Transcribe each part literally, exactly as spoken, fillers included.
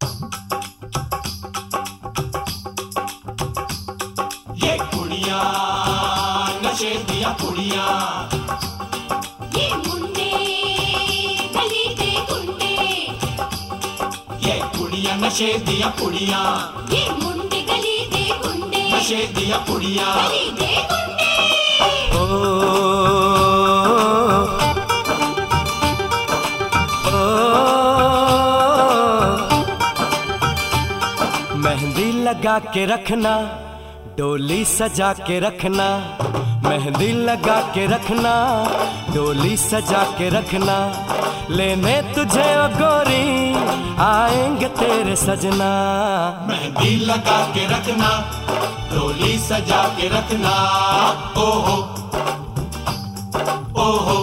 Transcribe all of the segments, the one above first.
ये कुड़िया नशे दिया कुड़िया, ये मुंडे गली दे गुंडे, ये कुड़िया नशे दिया कुड़िया, ये मुंडे गली दे गुंडे, नशे दिया कुड़िया। गली दे गुंडे। ओ, मेहंदी लगा के रखना, डोली सजा के रखना, मेहंदी लगा के रखना, डोली सजा के रखना, लेने तुझे ओ गोरी आएंगे तेरे सजना। मेहंदी लगा के रखना, डोली सजा के रखना, ओहो ओहो।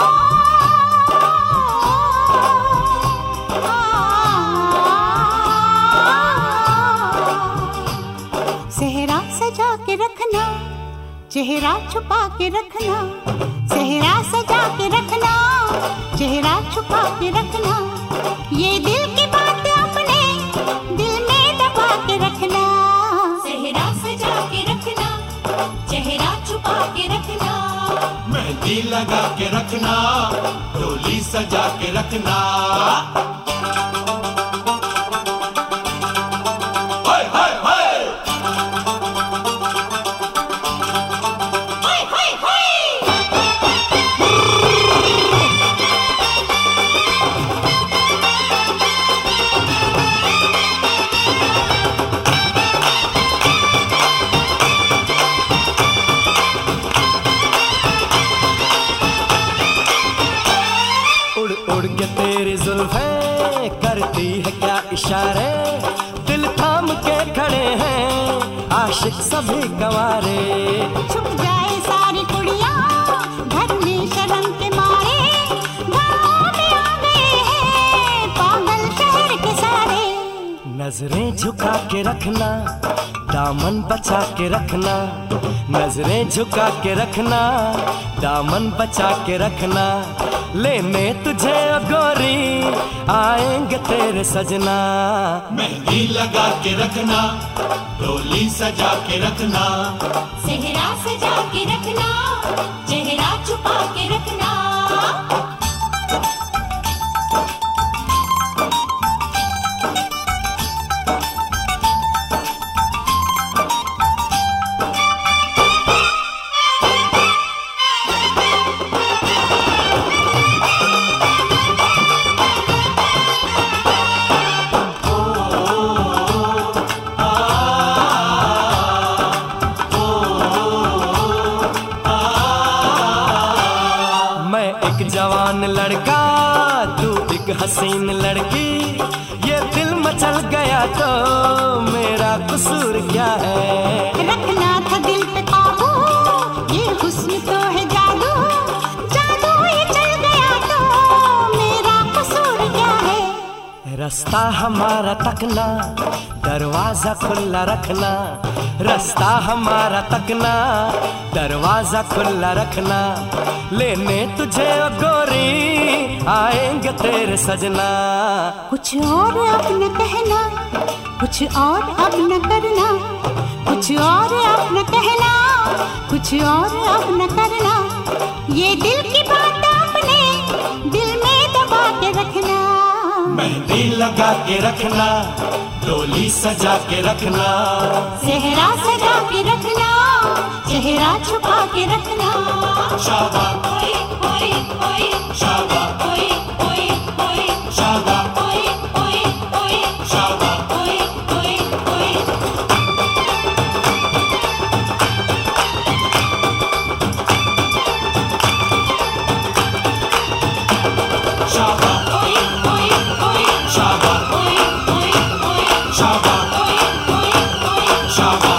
सेहरा सजा के रखना, चेहरा छुपा के रखना, सेहरा सजा के रखना, चेहरा छुपा के रखना, ये दिल की बात अपने दिल में दबा के रखना। सेहरा सजा के रखना, चेहरा छुपा के रखना, मेहंदी लगा के रखना, डोली सजा के रखना। उड़ के तेरी जुल्फें करती है क्या इशारे, दिल थाम के खड़े हैं आशिक सभी गंवारे। छुप जाए सारी कुड़ियाँ घर में शर्म के मारे, गाँव में आ गए हैं पागल शहर के सारे। नजरें झुका के रखना, दामन बचा के रखना, नजरें झुका के रखना, दामन बचा के रखना, लेने तुझे ओ गोरी आएंगे तेरे सजना। मेहंदी लगा के रखना, डोली सजा के रखना, सेहरा सजा के रखना, चेहरा छुपा के रखना। जवान लड़का तू एक हसीन लड़की, ये दिल मचल गया तो मेरा कसूर क्या है। रखना था दिल पे काबू, ये हुस्न तो है जादू, जादू ये चल गया तो मेरा कसूर क्या है। रास्ता हमारा तकना, दरवाजा खुला रखना, रास्ता हमारा तकना, दरवाजा खुला रखना, लेने तुझे ओ गोरी आएंगे तेरे सजना। कुछ और अब न कहना, कुछ और अब न करना, कुछ और अब न कहना, कुछ और अब न करना, ये दिल की बात अपने दिल में दबा के रखना। मेहंदी लगा के रखना, डोली सजा के रखना, सेहरा सजा के रखना, चेहरा छुपा के रखना। शाबा ओए ओए ओए, शाबा ओए ओए ओए, शाबा ओए ओए ओए, शाबा ओए ओए ओए। शाबा ओए ओए ओए, शाबा ओए ओए ओए, शाबा ओए ओए ओए, शाबा